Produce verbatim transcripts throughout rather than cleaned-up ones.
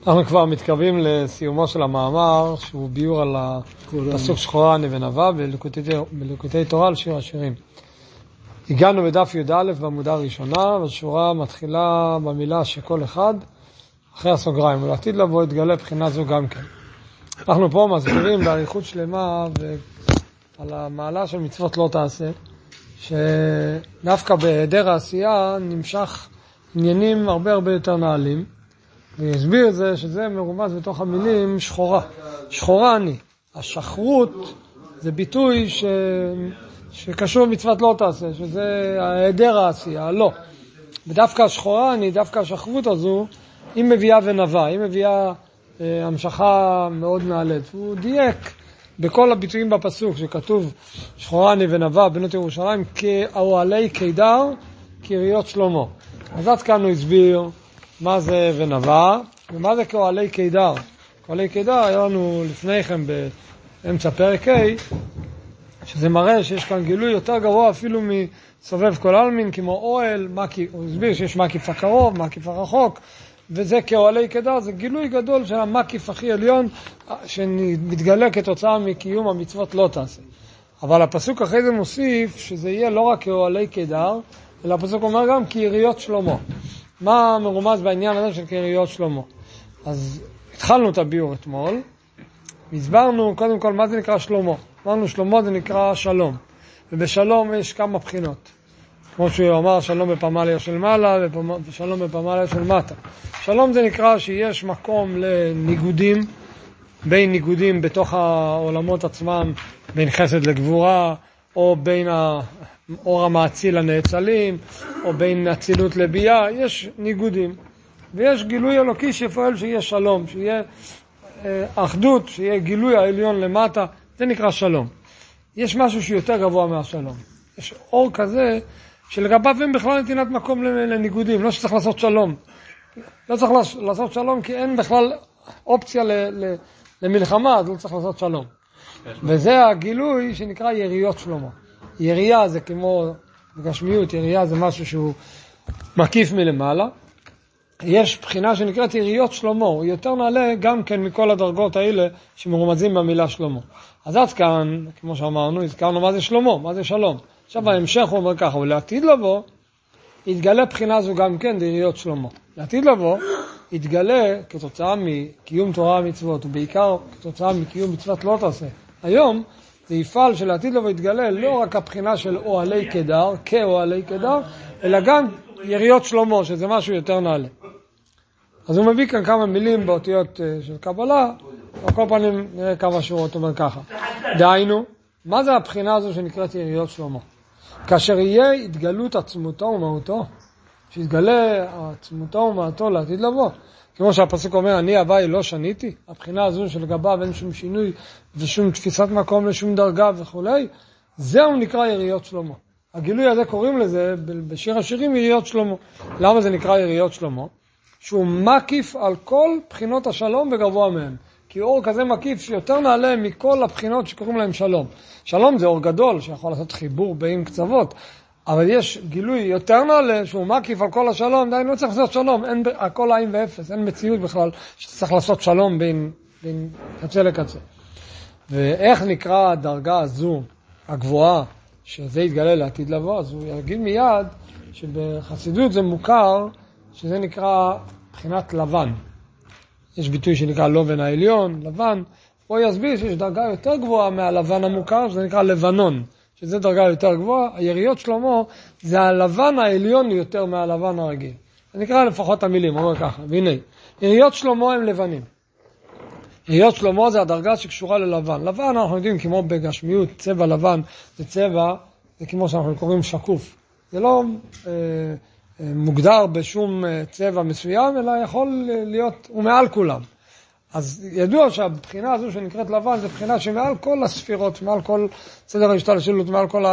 אנחנו כבר מתקרבים לסיומו של המאמר, שהוא ביור על הפסוק שחורה אני ונבע בליקוטי תורה על שיר השירים. הגענו בדף י"א בעמודה הראשונה, והשורה מתחילה במילה שכל אחד אחרי הסוגריים, ולעתיד לבוא יתגלה בחינה זו גם כן. אנחנו פה מסבירים באריכות שלמה על המעלה של מצוות לא תעשה, שדווקא בהיעדר העשייה נמשך עניינים הרבה הרבה יותר נעלים, והסביר את זה שזה מרומז בתוך המילים שחורה. שחורה אני. השחרות זה ביטוי ש... שקשור במצוות לא תעשה, שזה היעדר העשייה, לא. ודווקא השחורה אני, דווקא השחרות הזו, היא מביאה ונבע, היא מביאה אה, המשכה מאוד נעלית. הוא דייק בכל הביטויים בפסוק שכתוב שחורה אני ונבע בנות ירושלים כאוהלי קידר, קריות שלמה. אז עד כאן הוא הסביר מה זה ונבע, ומה זה כאוהלי קידר. כאוהלי קידר היה לנו לפני כן באמצע פרק ה', שזה מראה שיש כאן גילוי יותר גרוע אפילו מסובב כל אלמין, כמו אוהל, מקיף, הוא הסביר שיש מקיף הקרוב, מקיף הרחוק, וזה כאוהלי קידר, זה גילוי גדול של המקיף הכי עליון, שמתגלה כתוצאה מקיום המצוות לא תעשה. אבל הפסוק אחרי זה מוסיף שזה יהיה לא רק כאוהלי קידר, אלא הפסוק אומר גם כעיריות שלמה. מה מרומז בעניין הזה של קריות שלמה? אז התחלנו את הביור אתמול, הסברנו קודם כל מה זה נקרא שלמה. אמרנו שלמה זה נקרא שלום, ובשלום יש כמה בחינות. כמו שהוא אמר שלום בפמליה של מעלה ושלום בפמליה של מטה. שלום זה נקרא שיש מקום לניגודים, בין ניגודים בתוך העולמות עצמם, בין חסד לגבורה, או בין האור המאציל הנאצלים, או בין אצילות לביאה, יש ניגודים. ויש גילוי אלוקי שפועל שיהיה שלום, שיהיה אחדות, שיהיה גילוי העליון למטה, זה נקרא שלום. יש משהו שיותר גבוה מהשלום. יש אור כזה שלגביו אין בכלל נתינת מקום לניגודים, לא שצריך לעשות שלום. לא צריך לעשות שלום כי אין בכלל אופציה למלחמה, אז לא צריך לעשות שלום. וזה הגילוי שנקרא יריות שלמה. ירייה זה כמו גשמיות, ירייה זה משהו שהוא מקיף מלמעלה. יש בחינה שנקראת יריות שלמה, הוא יותר נעלה גם כן מכל הדרגות האלה שמרומזים במילה שלמה. אז עד כאן, כמו שאמרנו, הזכרנו מה זה שלמה, מה זה שלום. עכשיו בהמשך הוא אומר ככה, ולעתיד לבוא, יתגלה בחינה זו גם כן יריות שלמה. לעתיד לבוא, יתגלה כתוצאה מקיום תורה ומצוות, ובעיקר כתוצאה מקיום מצוות לא תעשה. היום, זה יפעל שלעתיד לבוא יתגלה לא רק הבחינה של אוהלי קדר, כאוהלי קדר, אלא גם יריות שלמה, שזה משהו יותר נעלה. אז הוא מביא כאן כמה מילים באותיות של קבלה, על כל פנים נראה כמה שורות, אומר ככה. דהיינו, מה זה הבחינה הזו שנקראת יריות שלמה? כאשר יהיה התגלות עצמותו ומהותו, שיתגלה עצמותו ומהותו לעתיד לבוא. כמו שהפסוק אומר, אני הווי לא שניתי, הבחינה הזו שלגביו אין שום שינוי ושום תפיסת מקום לשום דרגה וכו', זהו נקרא יריות שלמה. הגילוי הזה קוראים לזה בשיר השירים יריות שלמה. למה זה נקרא יריות שלמה? שהוא מקיף על כל בחינות השלום וגבוה מהם. כי אור כזה מקיף שיותר נעלה מכל הבחינות שקוראים להם שלום. שלום זה אור גדול שיכול לעשות חיבור בין קצוות, אבל יש גילוי יותר נעלה שהוא מקיף על כל השלום, די לא צריך לעשות שלום, אין הכל עין ואפס, אין מציאות בכלל שצריך לעשות שלום בין, בין קצה לקצה. ואיך נקרא הדרגה הזו הגבוהה שזה יתגלה לעתיד לבוא? אז הוא יגיד מיד שבחסידות זה מוכר שזה נקרא בחינת לבן. יש ביטוי שנקרא לובן העליון, לבן. פה יסביר שיש דרגה יותר גבוהה מהלבן המוכר, שזה נקרא לבנון, שזה דרגה יותר גבוהה. היריות שלמה זה הלבן העליון יותר מהלבן הרגיל. זה נקרא לפחות המילים, אומר ככה, והנה, יריות שלמה הם לבנים. יריות שלמה זה הדרגה שקשורה ללבן. לבן אנחנו יודעים כמו בגשמיות, צבע לבן זה צבע, זה כמו שאנחנו קוראים שקוף. זה לא אה, אה, מוגדר בשום צבע מסוים, אלא יכול להיות, הוא מעל כולם. אז ידוע שהבחינה הזו שנקראת לבן, זה בחינה שמעל כל הספירות, מעל כל סדר ההשתלשלות, מעל כל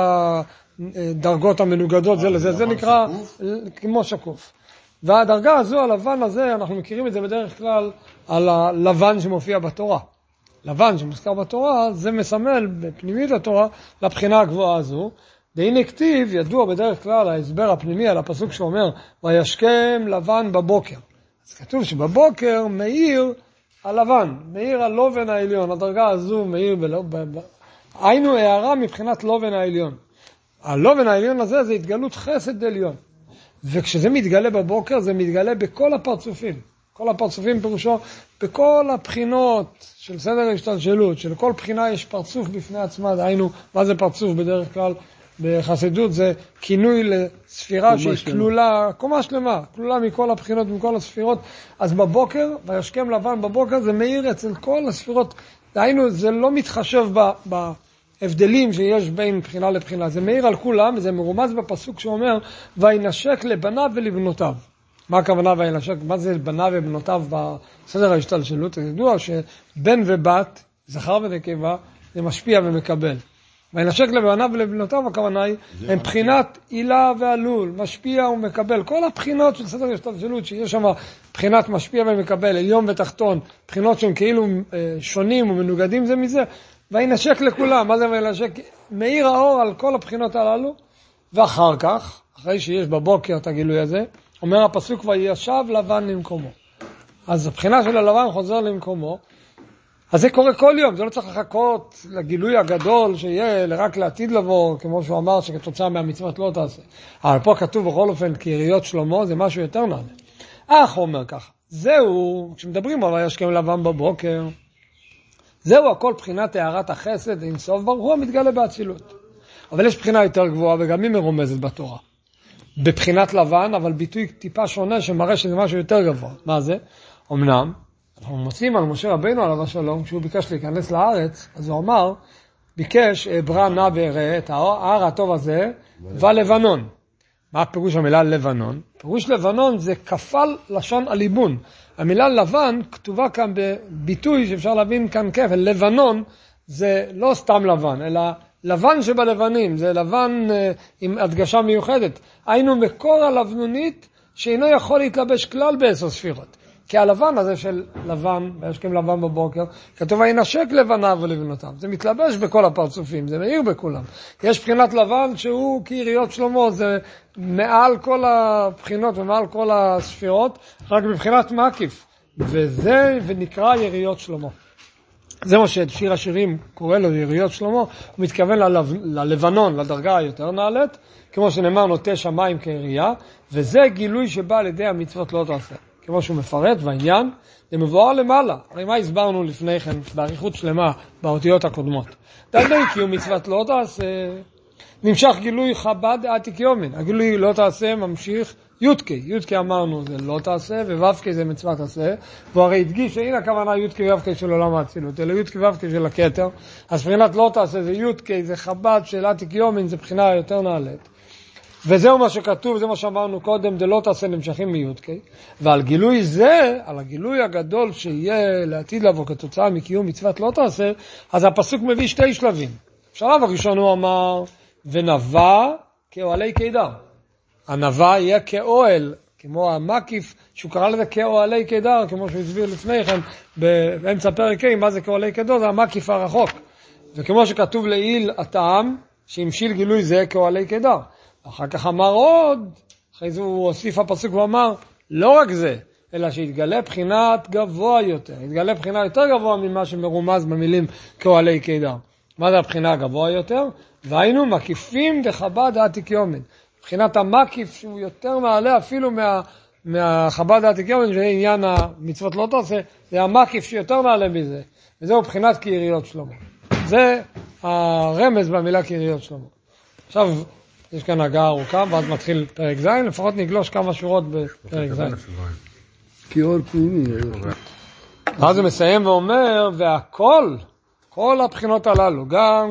הדרגות המנוגדות, זה לזה, זה נקרא כמו שקוף. והדרגה הזו, הלבן הזה, אנחנו מכירים את זה בדרך כלל על הלבן שמופיע בתורה. לבן שמוזכר בתורה, זה מסמל בפנימית התורה לבחינה הגבוהה הזו. והנה כתיב, ידוע בדרך כלל ההסבר הפנימי על הפסוק שאומר, וישכם לבן בבוקר. אז כתוב שבבוקר מאיר הלבן, מאיר הלובן העליון, הדרגה הזו מאיר בלובן, היינו הערה מבחינת לובן העליון. הלובן העליון הזה זה התגלות חסד עליון. וכשזה מתגלה בבוקר, זה מתגלה בכל הפרצופים. כל הפרצופים פירושו, בכל הבחינות של סדר ההשתלשלות, שלכל בחינה יש פרצוף בפני עצמה, דהיינו, מה זה פרצוף בדרך כלל? בחסידות זה כינוי לספירה שהיא כלולה, קומה שלמה, כלולה מכל הבחינות, מכל הספירות. אז בבוקר, וישכם לבן בבוקר, זה מאיר אצל כל הספירות. דהיינו, זה לא מתחשב בהבדלים שיש בין בחינה לבחינה. זה מאיר על כולם, וזה מרומז בפסוק שאומר, וינשק לבניו ולבנותיו. מה הכוונה וינשק? מה זה בניו ובנותיו בסדר ההשתלשלות? זה ידוע שבן ובת, זכר ונקבה, זה משפיע ומקבל. וינשק לבניו ולבנותיו, הכוונה היא, הם בחינת עילה ועלול, משפיע ומקבל. כל הבחינות של סדר ההשתלשלות, שיש שם בחינת משפיע ומקבל, עליון ותחתון, בחינות שהם כאילו שונים ומנוגדים זה מזה, וינשק לכולם. מה זה וינשק? מאיר האור על כל הבחינות הללו, ואחר כך, אחרי שיש בבוקר את הגילוי הזה, אומר הפסוק, וישב לבן למקומו. אז הבחינה של הלבן חוזר למקומו, אז זה קורה כל יום, זה לא צריך לחכות לגילוי הגדול שיהיה רק לעתיד לבוא, כמו שהוא אמר שכתוצאה מהמצוות לא תעשה. אבל פה כתוב בכל אופן כעיריות שלמה, זה משהו יותר נעלה. אך הוא אומר ככה, זהו, כשמדברים על וישכם לבן בבוקר, זהו הכל בחינת הערת החסד, עם סוף ברוך הוא המתגלה באצילות. אבל יש בחינה יותר גבוהה וגם היא מרומזת בתורה. בבחינת לבן, אבל ביטוי טיפה שונה שמראה שזה משהו יותר גבוה. מה זה? אמנם, אנחנו מוצאים על משה רבינו עליו השלום, כשהוא ביקש להיכנס לארץ, אז הוא אמר, ביקש, ברא נא וראה את ההר הטוב הזה, ולבנון. מה הפירוש המילה לבנון? פירוש לבנון זה כפל לשון הליבון. המילה לבן כתובה כאן בביטוי שאפשר להבין כאן כפל. לבנון זה לא סתם לבן, אלא לבן שבלבנים, זה לבן אה, עם הדגשה מיוחדת. היינו מקור הלבנונית שאינו יכול להתלבש כלל בעשר ספירות. כי הלבן הזה של לבן, וישכם לבן בבוקר, כתוב וינשק לבניו ולבנותיו. זה מתלבש בכל הפרצופים, זה מאיר בכולם. יש בחינת לבן שהוא כעיריות שלמה, זה מעל כל הבחינות ומעל כל הספירות, רק בבחינת מקיף. וזה ונקרא עיריות שלמה. זה מה ששיר השירים קורא לו עיריות שלמה, הוא מתכוון ללב, ללבנון, לדרגה היותר נעלית, כמו שנאמר נוטה שמיים כעירייה, וזה גילוי שבא על ידי המצוות לא תעשה. כמו שהוא מפרט, והעניין, זה מבואר למעלה. הרי מה הסברנו לפני כן, בעריכות שלמה, באותיות הקודמות? דלדי קיום מצוות לא תעשה, נמשך גילוי חב"ד עתיק יומין. הגילוי לא תעשה ממשיך יודקי. יודקי אמרנו זה לא תעשה, וווקי זה מצוות תעשה. והוא הרי הדגיש שהנה הכוונה יודקי ווקי של עולם האצילות, אלא יודקי ווקי של הכתר. אז בחינת לא תעשה זה יודקי, זה חב"ד של עתיק יומין, זה בחינה יותר נעלית. וזהו מה שכתוב, זה מה שאמרנו קודם, זה לא תעשה נמשכים מיודקי. ועל גילוי זה, על הגילוי הגדול שיהיה לעתיד לבוא כתוצאה מקיום מצוות לא תעשה, אז הפסוק מביא שתי שלבים. בשלב הראשון הוא אמר, ונבא כאוהלי קידר. הנבא יהיה כאוהל, כמו המקיף, שהוא קרא לזה כאוהלי קידר, כמו שהוא הסביר לפני כן, באמצע פרק ה' מה זה כאוהלי קידר, זה המקיף הרחוק. וכמו שכתוב לעיל הטעם, שהמשיל גילוי זה כאוהלי קידר. אחר כך אמר עוד, אחרי זה הוא הוסיף הפסוק ואמר, לא רק זה, אלא שהתגלה בחינת גבוה יותר, התגלה בחינה יותר גבוה ממה שמרומז במילים כאוהלי קידר. מה זה הבחינה הגבוה יותר? והיינו מקיפים דחב"ד עתיק יומין. בחינת המקיף שהוא יותר מעלה אפילו מה, מהחב"ד עתיק יומין, שזה עניין המצוות לא תעשה, זה המקיף שיותר מעלה מזה. וזהו בחינת כעיריות שלמה. זה הרמז במילה כעיריות שלמה. עכשיו, יש כאן הגעה ארוכה, ואז מתחיל פרק ז', לפחות נגלוש כמה שורות בפרק ז'. כאור פנימי. אז הוא מסיים ואומר, והכל, כל הבחינות הללו, גם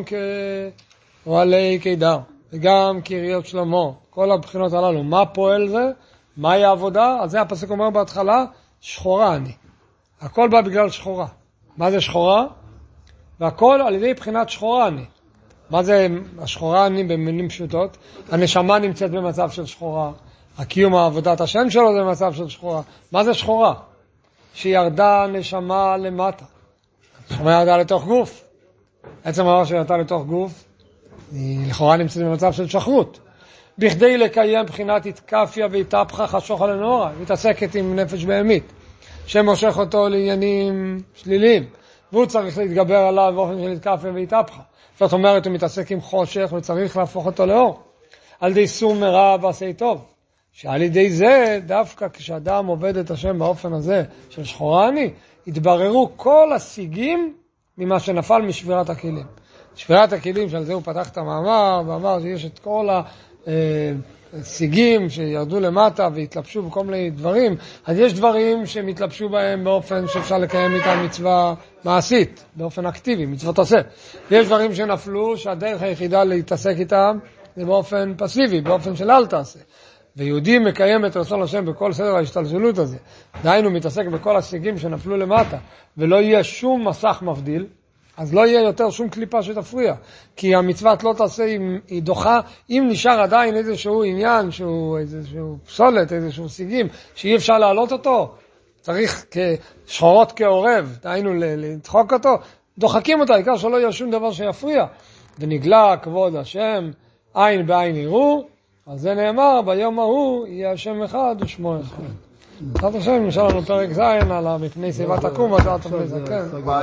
כאוהלי קידר, וגם כעיריות שלמה, כל הבחינות הללו, מה פועל זה? מהי העבודה? אז זה הפסוק אומר בהתחלה, שחורה אני. הכל בא בגלל שחורה. מה זה שחורה? והכל על ידי בחינת שחורה אני. מה זה השחורה אני במילים פשוטות? הנשמה נמצאת במצב של שחורה. הקיום העבודת השם שלו זה במצב של שחורה. מה זה שחורה? שירדה נשמה למטה. נשמה ירדה לתוך גוף. עצם הרע שירדה לתוך גוף, היא לכאורה נמצאת במצב של שחרות. בכדי לקיים בחינת התקפיה והתהפכה חשוכה לנורא, מתעסקת עם נפש בהמית, שמושך אותו לעניינים שליליים, והוא צריך להתגבר עליו באופן של התקפיה והתהפכה. זאת אומרת, הוא מתעסק עם חושך וצריך להפוך אותו לאור, על ידי סור מרע ועשה טוב. שעל ידי זה, דווקא כשאדם עובד את השם באופן הזה של שחורני, התבררו כל השיגים ממה שנפל משבירת הכלים. שבירת הכלים, שעל זה הוא פתח את המאמר, ואמר שיש את כל השיגים שירדו למטה והתלבשו בכל מיני דברים, אז יש דברים שמתלבשו בהם באופן שאפשר לקיים איתם מצווה מעשית, באופן אקטיבי, מצוות עשה. ויש דברים שנפלו שהדרך היחידה להתעסק איתם זה באופן פסיבי, באופן של אל תעשה. ויהודי מקיים את רצון השם בכל סדר ההשתלשלות הזה, דהיינו מתעסק בכל השיגים שנפלו למטה, ולא יהיה שום מסך מבדיל, אז לא יהיה יותר שום קליפה שתפריע, כי המצוות לא תעשה, היא דוחה, אם נשאר עדיין איזשהו עניין, שהוא איזשהו פסולת, איזשהו שיגים, שאי אפשר להעלות אותו, צריך כשחורות כעורב, דהיינו לדחוק אותו, דוחקים אותו, העיקר שלא יהיה שום דבר שיפריע, ונגלה כבוד השם, עין בעין יראו, אז זה נאמר, ביום ההוא יהיה השם אחד ושמו אחד. בעזרת השם, נשאר לנו פרק ז' על מפני שיבה תקום, ועדת המזקן.